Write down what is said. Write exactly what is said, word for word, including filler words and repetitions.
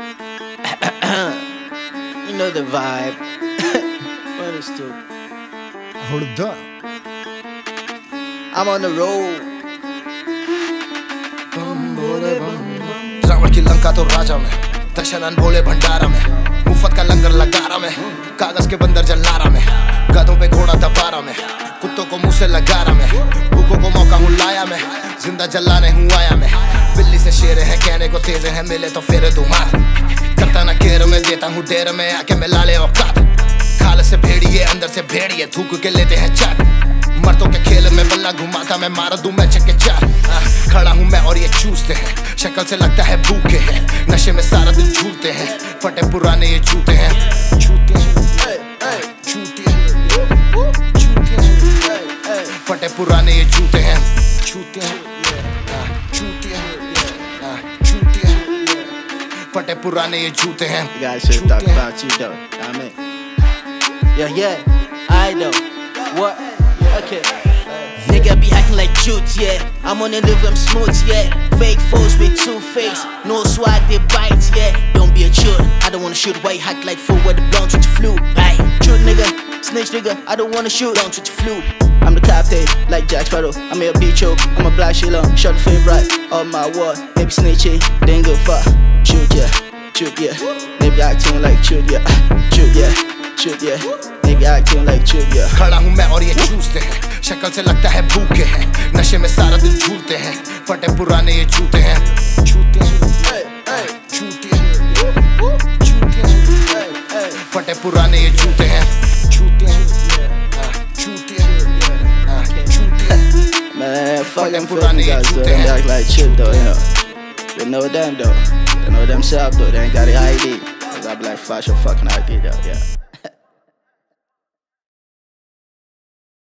You know the vibe. What is to? Hold up. I'm on the road. Ravan की लंका तो राजा में, दशरथ भोले भंडारा में, मुफ्त का लंगर लगा रहा मैं, कागज के बंदर जल्लारा में, गधों पे घोड़ा दबारा में, कुत्तों को मुंह से लगा रहा मैं, भूखों को मौका हूँ लाया मैं, जिंदा जलाने हूँ आया मैं, बिल्ली से शेर है कहने को तेज है, मिले तो फेरे दूँ हाथ, करता ना केर में देता हूँ डेर में आके मैं लाले औकात, खाल से भेड़िए अंदर से भेड़िए थूक के लेते हैं चाट, मर्दों के खेल में बल्ला घुमाता मैं मार दूं मैं चक्के चार, खड़ा हूँ मैं और ये चूसते हैं, शक्ल से लगता है भूखे हैं, नशे में सारा दिन झूठते हैं, फटे पुराने ये जूते हैं, छूते हैं, छूते हैं, छूते हैं, फटे पुराने ये जूते हैं, छूते हैं, छूते हैं, छूते हैं, फटे पुराने ये जूते हैं. You guys should talk about you though. I mean, yeah, yeah, I know. What? Okay. Nigga be acting like jutes, yeah. I'm on the live, I'm smooth, yeah. Fake foes with two fakes, no swag, they bite, yeah. Don't be a shoot, I don't wanna shoot. White hack like fool with the blonde with the flu. Bye. Shoot nigga, snitch nigga, I don't wanna shoot. Blonde with the flu. I'm the captain, like Jack Sparrow. I'm a beach choke, I'm a black shilling. Shot the favorite, on my wall. Maybe snitching, then go fuck. Shoot, yeah, shoot, yeah. Maybe acting like shoot, yeah. Shoot, yeah, shoot, yeah. Maybe acting like shoot, yeah. खड़ा हूँ मैं और ये चूसते हैं, शक्ल से लगता है भूखे हैं, नशे में सारा दिन झूठते हैं, फटे पुराने ये जूते हैं, छूते हैं, छूते हैं, छूते हैं, फटे पुराने ये जूते हैं, छूते हैं, छूते हैं, छूते हैं. Man, fuck them pussy guys though, they act like shit though, you know. They know them though, they know themselves though, they ain't got the I D. Cause I be like, flash your fucking I D though, yeah.